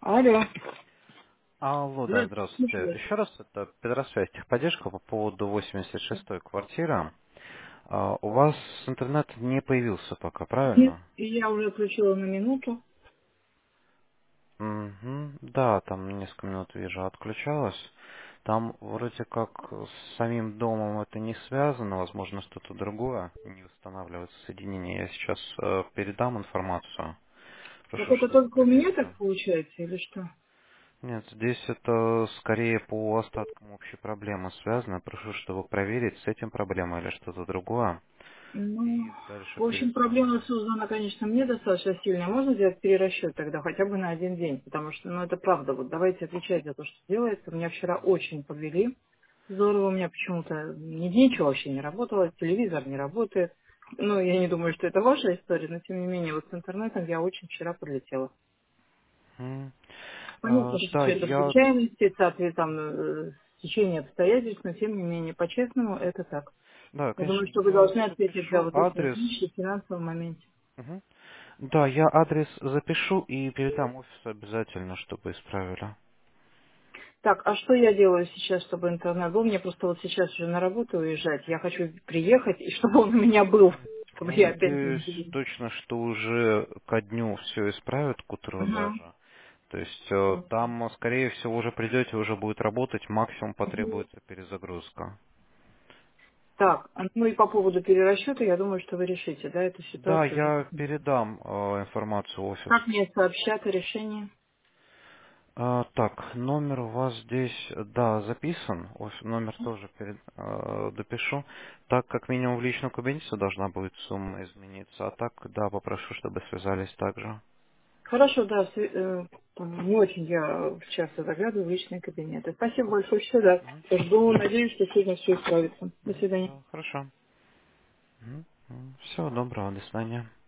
Алло. Алло, да, Да, здравствуйте. слушаю. Еще раз, это Петросвязь техподдержка по поводу 86-й квартиры. У вас интернет не появился пока, Нет, правильно? я уже включила на минуту. Мгм. Да, там несколько минут вижу, отключалось. Там вроде как с самим домом это не связано, возможно, что-то другое, не восстанавливается соединение. Я сейчас передам информацию. Так Прошу, это чтобы только у меня проверили. так получается или что? Нет, здесь это скорее по остаткам общей проблемы связано. Прошу, чтобы проверить, с этим проблема или что-то другое. Ну, И дальше в общем, проблема перезвоню. создана, конечно, мне достаточно сильная. Можно сделать перерасчет тогда хотя бы на один день? Потому что, ну, это правда. Вот давайте отвечать за то, что делается. Меня вчера очень подвели. Здорово, у меня почему-то ничего вообще не работало, телевизор не работает. Ну, я не думаю, что это ваша история, но тем не менее, вот с интернетом я очень вчера подлетела. М. Понятно, что Да, все это я, случайности, соответственно, течение обстоятельств, но тем не менее, по-честному, это так. да, Я думаю, конечно, что вы я должны ответить за запишу вот эти адрес. вещи в финансовом моменте. Мгм. Да, я адрес запишу и передам офису обязательно, чтобы исправили. Так, а что я делаю сейчас, чтобы интернет был? Мне просто вот сейчас уже на работу уезжать. Я хочу приехать, и чтобы он у меня был, чтобы Я я опять не надеюсь удивилась. точно, что уже ко дню все исправят, к утру Мгм. даже. То есть там, скорее всего, уже придете, уже будет работать, максимум Мгм. потребуется перезагрузка. Так, ну и по поводу перерасчета, я думаю, что вы решите, да, эту Да, ситуацию. я передам информацию в офис. Как мне сообщат о решении? Так, номер у вас здесь, да, записан. Номер тоже допишу. Так как минимум в личном кабинете должна будет сумма измениться. А так, да, попрошу, чтобы связались также. Хорошо, да, не очень я часто заглядываю в личные кабинеты. Спасибо большое, все, да. Мгм. Жду, надеюсь, что сегодня все исправится. До Мгм. свидания. Да, хорошо. Всего доброго, до свидания.